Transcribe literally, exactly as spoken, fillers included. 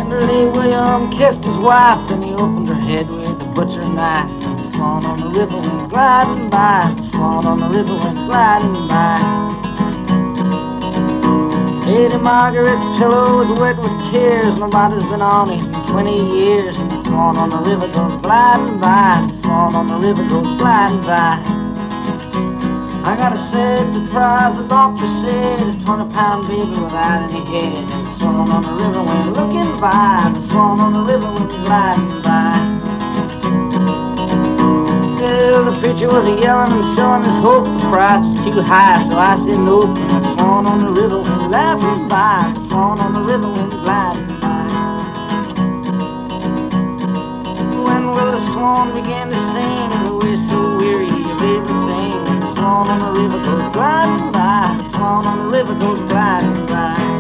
Tenderly William kissed his wife, then he opened her head with a butcher knife. The swan on the river went gliding by, the swan on the river went gliding by. Lady Margaret's pillow was wet with tears, nobody's been on it in twenty years. And the swan on the river goes gliding by, the swan on the river goes gliding by. I got a sad surprise, the doctor said, a twenty pound baby without any head. And the swan on the river went looking by, the swan on the river went gliding by. Well, the preacher was a-yelling and selling his hope, the price was too high, so I said nope. And the swan on the river went laughing by, the swan on the river went gliding by. When will the swan began to sing, the way so weary of everything? The swan on the river goes gliding by, the swan on the river goes gliding by.